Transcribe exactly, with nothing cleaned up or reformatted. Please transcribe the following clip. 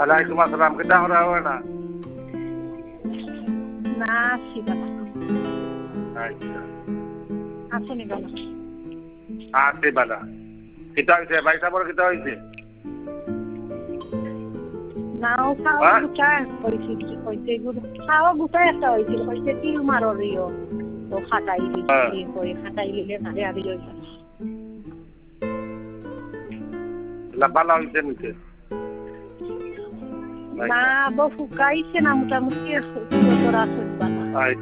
আলাইকুম আসসালাম কিতা করা হয় না না সিবা আচ্ছা আসুনি বাবা আছে বালা কিতা হইছে ভাই সাবর কিতা হইছে নাও খাওয়া গুটায় কইছি কইতে গুলো খাওয়া গুটায় একটা হইছিল কইতে তিল মারো রিও তো খাটাই দিছি কই খাটাই লিলে ভালে আবি হইছে la bala হইছে নিতে না বফু কাইছে না মোটামুটি তোরা আছে বাবা